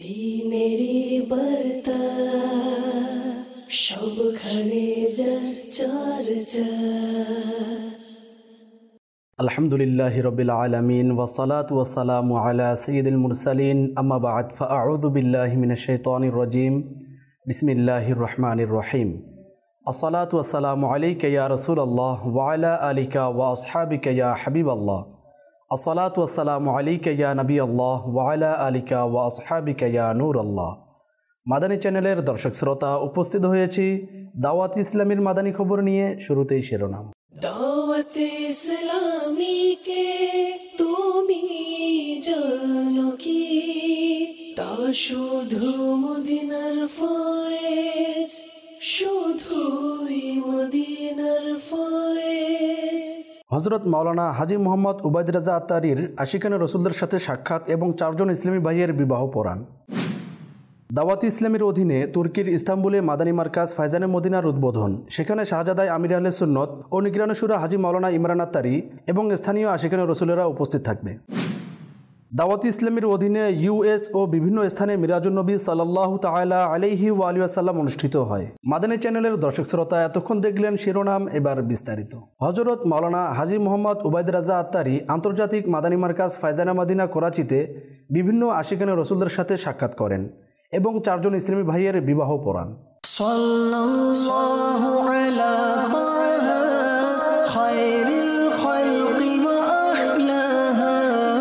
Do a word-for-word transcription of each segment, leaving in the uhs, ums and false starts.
দিনেরি বার্তা সবখানে যার চর্চা। আলহামদুলিল্লাহি রাব্বিল আলামিন ওয়াসসালাতু ওয়াসসালামু আলা সাইয়্যিদিল মুরসালিন আম্মা বা'দ ফাআউযু বিল্লাহি মিনাশ শাইতানির রাজীম বিসমিল্লাহির রহমানির রহিম। আসসালাতু ওয়াসসালামু আলাইকা ইয়া রাসূলুল্লাহ ওয়া আলা আলিকা ওয়া আসহাবিকা ইয়া হাবিবাল্লাহ। আসসালাতু ওয়াসসালামু আলাইকা ইয়া নবিয়াল্লাহ ওয়া আলা আলিকা ওয়া আসহাবিকা ইয়া নূরাল্লাহ। মাদানী চ্যানেলের দর্শক শ্রোতা, উপস্থিত হয়েছি দাওয়াত ইসলামীর মাদানী খবর নিয়ে। শুরুতেই শিরোনাম। দাওয়াত ইসলামী কে তুমি জানো কি? তা শুধু মদিনার ফয়েজ, শুধুই মদিনার ফয়েজ। হযরত মাওলানা হাজী মোহাম্মদ উবাইদ রাজা আত্তারীর আশিকানে রসুলদের সাথে সাক্ষাৎ এবং চারজন ইসলামী ভাইয়ের বিবাহ পড়ান। দাওয়াত ইসলামীর অধীনে তুর্কির ইস্তাম্বুলে মাদানী মার্কাজ ফায়জানে মদিনার উদ্বোধন। সেখানে শাহজাদায় আমির আহলে সুন্নত ও নিগরানে শুরা হাজী মাওলানা ইমরান আত্তারী এবং স্থানীয় আশিকানে রসুলেরা উপস্থিত থাকবে। দাওয়াত ইসলামীর অধীনে ইউএস ও বিভিন্ন স্থানে মিরাজুন নবী সাল্লাল্লাহু তাআলা আলাইহি ওয়া আলিহি ওয়াসাল্লাম অনুষ্ঠিত হয়। মাদানী চ্যানেলের দর্শক শ্রোতা, এতক্ষণ দেখলেন শিরোনাম, এবার বিস্তারিত। হযরত মাওলানা হাজী মোহাম্মদ উবাইদ রাজা আত্তারী আন্তর্জাতিক মাদানী মার্কাজ ফায়জানে মদিনা করাচিতে বিভিন্ন আশিকানে রসুলদের সাথে সাক্ষাৎ করেন এবং চারজন ইসলামী ভাইয়ের বিবাহ পড়ান। সাল্লাল্লাহু আলা তাহা খায়রিল খালকি ওয়া আহলাহা,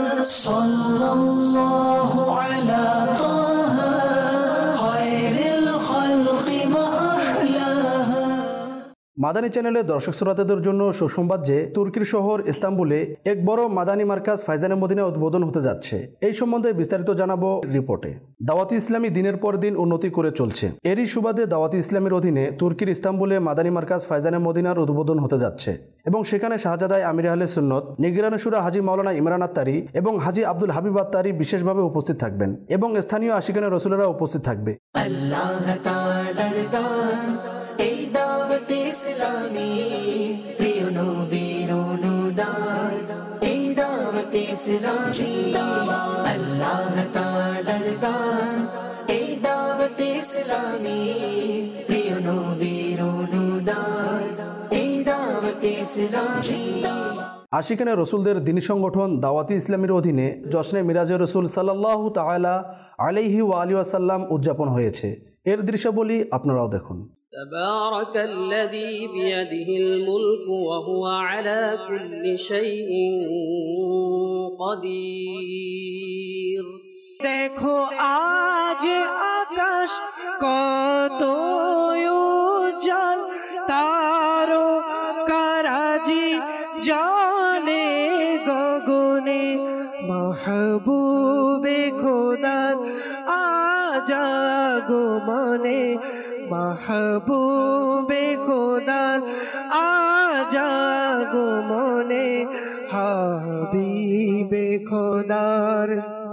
সাল্লাল্লাহু আলা তাহা খায়রিল খালকি ওয়া আহলাহা। মাদানী চ্যানেলের দর্শক শ্রোতাদের জন্য সুসংবাদ যে তুর্কির শহর ইস্তাম্বুলে এক বড় মাদানী মার্কাজ ফায়জানে মদিনা উদ্বোধন হতে যাচ্ছে। এই সম্বন্ধে বিস্তারিত জানাবো রিপোর্টে। দাওয়াতি ইসলামী দিনের পর দিন উন্নতি করে চলছে। এরই সুবাদে দাওয়াতি ইসলামীর অধীনে তুর্কির ইস্তাম্বুলে মাদানী মার্কাজ ফায়জানে মদিনার উদ্বোধন হতে যাচ্ছে এবং সেখানে শাহজাদায় আমির আহলে সুন্নত নিগরানে শুরা হাজী মাওলানা ইমরান আত্তারী এবং হাজী আব্দুল হাবিব আত্তারী বিশেষভাবে উপস্থিত থাকবেন এবং স্থানীয় আশিকানে রসুলেরা উপস্থিত থাকবে। আল্লাহ তাআলার দান এই দাওয়াত ইসলামী, প্রিয় নবীর অনুদান এই দাওয়াত ইসলামী। আল্লাহ তাআলার দান এই দাওয়াত ইসলামী, প্রিয় নবীর অনুদান এই দাওয়াত ইসলামী। আশিকানে রসুলদের দিনী সংগঠন দাওয়াতি ইসলামীর অধীনে জশ্নে মিরাজে রসুল সাল্লাল্লাহু তাআলা আলাইহি ওয়া আলিহি ওয়াসাল্লাম উদযাপন হয়েছে। এর দৃশ্যাবলী আপনারাও দেখুন। تبارك الذي بيده الملك وهو على كل شيء قدير। দেখো আজ আকাশ কত উজ্জ্বল, তারকারাজি জানে গগনে, মাহবুবে খোদার আজ আগমনে, মাহবুবে খোদার আজ আগমনে, হাবিবে খোদার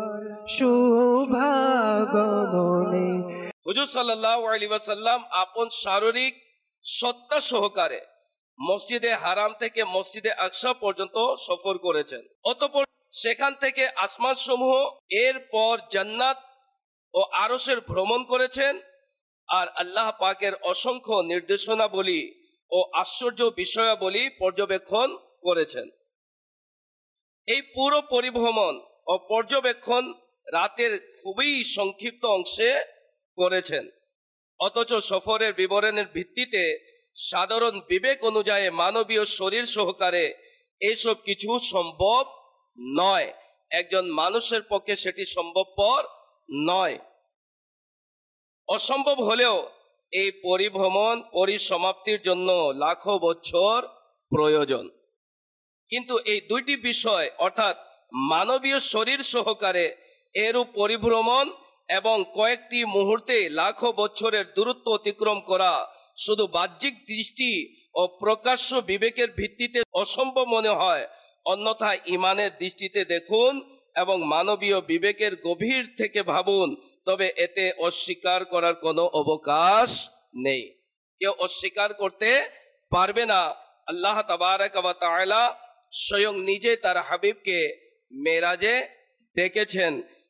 শুভাগমনে। হুজুর সাল্লাল্লাহু আলাইহি ওয়াসাল্লাম আপন শারীরিক সত্তা সহকারে মসজিদে হারাম থেকে মসজিদে আকসা পর্যন্ত সফর করেছেন। অতঃপর সেখান থেকে আসমান সমূহ, এরপর জান্নাত ও আরশের ভ্রমণ করেছেন আর আল্লাহ পাকের অসংখ্য নির্দেশনাবলী ও আশ্চর্য বিষয়াবলী পর্যবেক্ষণ করেছেন। এই পুরো পরিভ্রমণ ও পর্যবেক্ষণ রাতের খুবই সংক্ষিপ্ত অংশে করেছেন। অথচ সফরের বিবরণের ভিত্তিতে সাধারণ বিবেক অনুযায়ী মানবীয় শরীর সহকারে এসব কিছু সম্ভব নয়। একজন মানুষের পক্ষে সেটি সম্ভবপর নয়। অসম্ভব হলেও এই পরিভ্রমণ পরিসমাপ্তির জন্য লাখো বছর প্রয়োজন। কিন্তু এই দুইটি বিষয় অর্থাৎ মানবীয় শরীর সহকারে এরূপ পরিভ্রমণ এবং কয়েকটি মুহূর্তে লাখো বছরের দূরত্ব অতিক্রম করা শুধু বাহ্যিক দৃষ্টি ও প্রকাশ্য বিবেকের ভিত্তিতে অসম্ভব মনে হয়। অন্যথায় ইমানের দৃষ্টিতে দেখুন এবং মানবীয় বিবেকের গভীর থেকে ভাবুন, তবে এতে অস্বীকার করার কোনো অবকাশ নেই। কেউ অস্বীকার করতে পারবে না। আল্লাহ তাবারক ওয়া তাআলা স্বয়ং নিজে তার হাবিবকে মেরাজে ডেকেছেন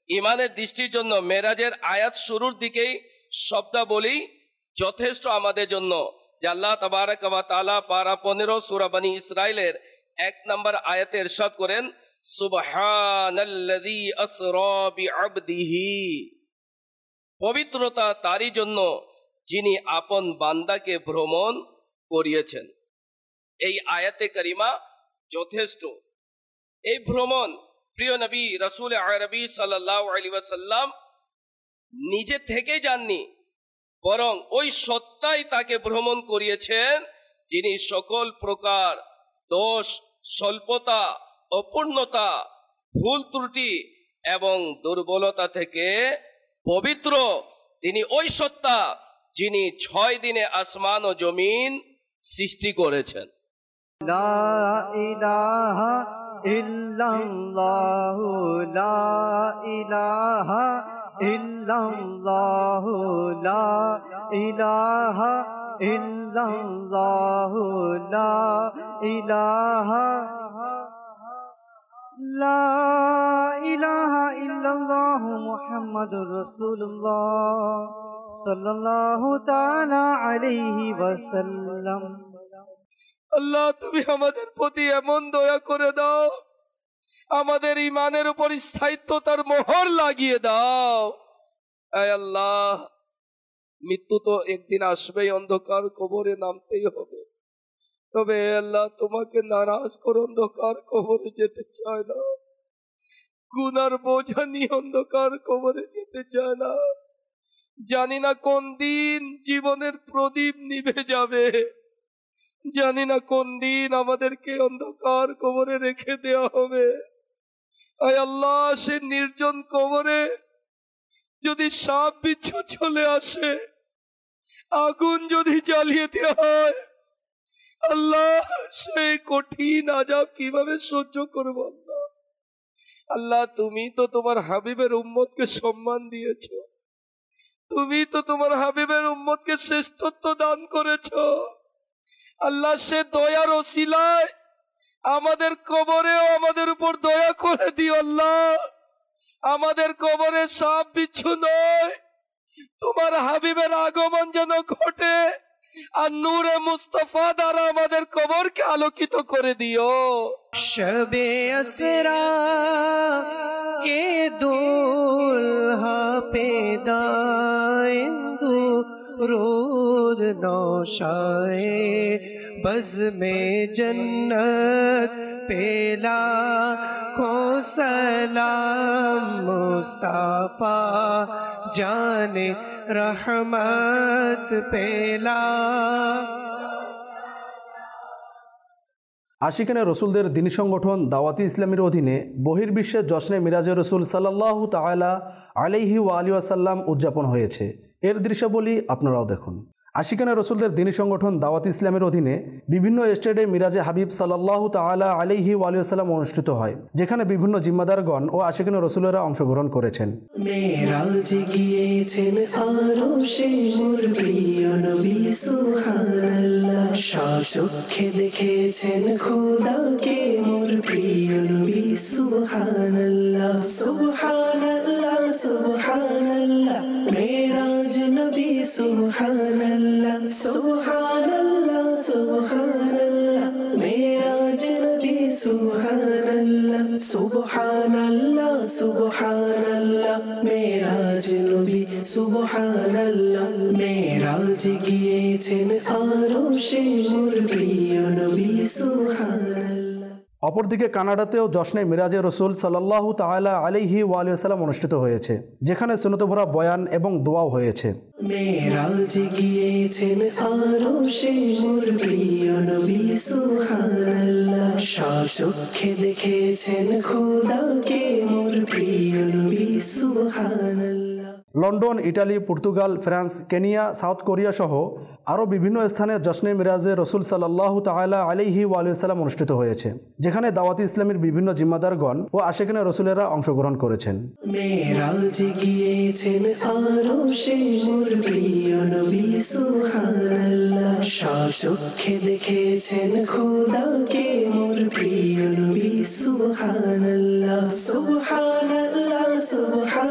ইমানের দৃষ্টির জন্য মেরাজের আয়াত শুরুর দিকেই শব্দাবলী যথেষ্ট আমাদের জন্য। যে আল্লাহ তাবারাক ওয়া তাআলা পারা পনেরো সূরা বনী ইসরাইলের এক নম্বর আয়াতে ইরশাদ করেন, সুবহানাল্লাযী আসরা বিআবদিহি, পবিত্রতা তারই জন্য যিনি আপন বান্দাকে ভ্রমণ করিয়েছেন। এই আয়াতে কারিমা যথেষ্ট। এই ভ্রমণ প্রিয় নবী রাসূল আরবি সাল্লাল্লাহু আলাইহি ওয়াসাল্লাম নিজে থেকে যাননি, বরং ওই সত্তাই তাকে ভ্রমণ করিয়েছেন যিনি সকল প্রকার দোষ, স্বল্পতা, অপূর্ণতা, ভুল ত্রুটি এবং দুর্বলতা থেকে পবিত্র। তিনি ওই সত্তা যিনি ছয় দিনে আসমান ও জমিন সৃষ্টি করেছেন। লা ইলাহা ইল্লাল্লাহু লা ইলাহা ইল্লাল্লাহু লা ইলাহা ইল্লাল্লাহু লা ইলাহা লা ইলাহা ইল্লাল্লাহু মুহাম্মাদুর রাসূলুল্লাহ সাল্লাল্লাহু তাআলা আলাইহি ওয়াসাল্লাম। আল্লাহ, তুমি আমাদের প্রতি এমন দয়া করে দাও, আমাদের ইমানের উপর স্থায়িত্বতার মোহর লাগিয়ে দাও। আয় আল্লাহ, মৃত্যু তো একদিন আসবেই, অন্ধকার কবরে নামতেই হবে। তবে আল্লাহ, তোমাকে নারাজ করে অন্ধকার কবরে যেতে চায় না, গুনার বোঝা নিয়ে অন্ধকার কবরে যেতে চায় না। জানি না কোন দিন জীবনের প্রদীপ নিভে যাবে, জানি না কোন দিন আমাদেরকে অন্ধকার কবরে রেখে দেওয়া হবে। আয় আল্লাহ, সে নির্জন কবরে যদি সাপ বিচ্ছু চলে আসে, আগুন যদি জ্বালিয়ে দেওয়া হয়, আল্লাহ সেই কঠিন আযাব কিভাবে সহ্য করব? আল্লাহ আল্লাহ তুমি তো তোমার হাবিবের উম্মতকে সম্মান দিয়েছ, তুমি তো তোমার হাবিবের উম্মতকে শ্রেষ্ঠত্ব দান করেছ। আল্লাহ, সে দয়ার ওসিলায় আমাদের কবরেও আমাদের উপর দয়া করে দিও। আল্লাহ, আমাদের কবরে সাপ বিচ্ছু নয়, তোমার হাবিবের আগমন যেন ঘটে, আর নূরে মুস্তাফা দ্বারা আমাদের কবরকে আলোকিত করে দিও। শবে আসরা কে দুলহা পেদাইন্দু रोद नौशाए बज़ में जन्नत पेला खो सलाम मुस्ताफा जाने रहमत पेला। আশিকানে রসুলদের দিনী সংগঠন দাওয়াতি ইসলামের অধীনে বহির্বিশ্বে জশ্নে মিরাজে রসুল সাল্লাল্লাহু তাআলা আলাইহি ওয়া আলিহি ওয়াসাল্লাম উদযাপন হয়েছে। এর দৃশ্যাবলী আপনারাও দেখুন। আশিকানে রসুলদের দিনী সংগঠন দাওয়াতি ইসলামের অধীনে বিভিন্ন স্টেটে মিরাজে হাবিব সাল্লাল্লাহু তাআলা আলাইহি ওয়া আলিহি ওয়াসাল্লাম অনুষ্ঠিত হয়, যেখানে বিভিন্ন জিম্মাদারগণ ও আশিকানে রসুলেরা অংশগ্রহণ করেছেন। মেরাজে গিয়েছেন আরশে মোর প্রিয় নবী সুবহানাল্লাহ, স্বচক্ষে দেখেছেন খোদাকে মোর প্রিয় নবী সুবহানাল্লাহ। সুবহানাল্লাহ সুবহানাল্লাহ মেরাজ নবী সুবহানাল্লাহ, সুবহানাল্লাহ সুবহানাল্লাহ মেরাজ নবী সুবহানাল্লাহ, সুবহানাল্লাহ সুবহানাল্লাহ মেরাজ নবী সুবহানাল্লাহ। মেরাজে গিয়েছেন আরশে মোর প্রিয় নবী সুবহানাল্লাহ। অপরদিকে কানাডাতেও জশ্নে মিরাজে রসুল সাল্লাল্লাহু তাআলা আলাইহি ওয়া আলিহি ওয়াসাল্লাম অনুষ্ঠিত হয়েছে, যেখানে সুন্নত ভরা বয়ান এবং দোয়াও হয়েছে। মেরাজে গিয়েছেন আরশে মোর প্রিয় নবী সুবহানাল্লাহ, স্বচক্ষে দেখেছেন খোদাকে মোর প্রিয় নবী সুবহানাল্লাহ। London, Italy, Portugal, France, Kenya, South Korea সহ আরও বিভিন্ন স্থানে জশ্নে মিরাজে রসুল সাল্লাল্লাহু তাআলা আলাইহি ওয়া আলিহি ওয়াসাল্লাম অনুষ্ঠিত হয়েছে, যেখানে দাওয়াতি ইসলামের বিভিন্ন জিম্মাদারগণ ও আশিকানে রসুলেরা অংশগ্রহণ করেছেন। মেরাজে গিয়েছেন আরশে মোর প্রিয় নবী সুবহানাল্লাহ, স্বচক্ষে দেখেছেন খোদাকে মোর প্রিয় নবী সুবহানাল্লাহ। সুবহানাল্লাহ সুবহানাল্লাহ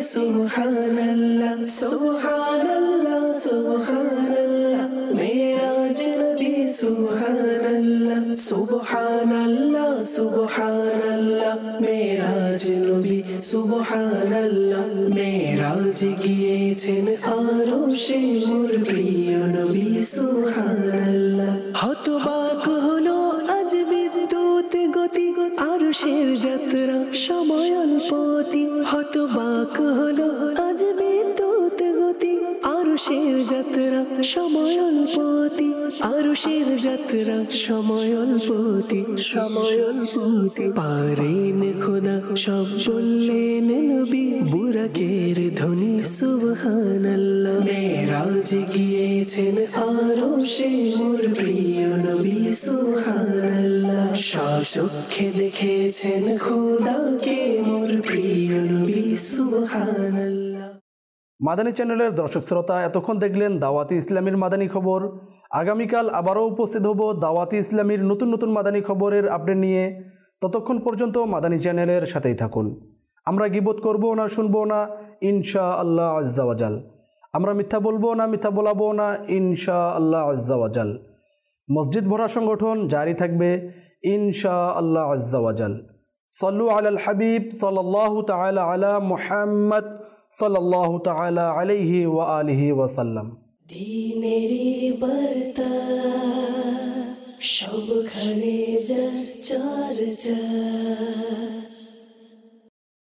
সুবহানাল্লাহ সুবহানাল্লাহ সুবহানাল্লাহ মেরাজ নবী সুবহানাল্লাহ সুবহানাল্লাহ সুবহানাল্লাহ মেরাজ নবী সুবহানাল্লাহ মেরাজ গিয়েছেন আরশে মোর প্রিয় নবী সুবহানাল্লাহ হতবাক হলো আজ বিদ্যুৎ গতি আরশের যাত্রা সময় অল্পতি হতবাক হলো আজ বিদ্যুৎ গতি আরশের যাত্রা সময় অল্পতি আরশের যাত্রা সময় অল্পতি সময় অল্পতি পারেন খোদা সব বললেন নবী বুরাকের ধ্বনি সুবহানাল্লাহ মেরাজ গিয়েছেন আরশে মোর প্রিয় নবী সুবহানাল্লাহ সচক্ষে দেখেছেন খোদাকে মোর প্রিয় নবী সুবহানাল্লাহ। মাদানী চ্যানেলের দর্শক শ্রোতা, এতক্ষণ দেখলেন দাওয়াতি ইসলামীর মাদানী খবর। আগামীকাল আবারও উপস্থিত হব দাওয়াতি ইসলামীর নতুন নতুন মাদানী খবরের আপডেট নিয়ে। ততক্ষণ পর্যন্ত মাদানী চ্যানেলের সাথেই থাকুন। আমরা গীবত করব না, শুনবো না, ইনশা আল্লাহ আজ্জা ওয়াজাল। আমরা মিথ্যা বলবো না, মিথ্যা বলাবো না, ইনশা আল্লাহ আজ্জা ওয়াজাল। মসজিদ ভরা সংগঠন জারি থাকবে ইনশা আল্লাহ আজ্জা ওয়াজাল। সাল্লু আলাল হাবিব সাল্লাল্লাহু তাআলা আলা মুহাম্মদ সাল্লাল্লাহু তাআলা আলাইহি ওয়া আলিহি ওয়া সাল্লাম। দিনেরি বার্তা সবখানে যার চর্চা।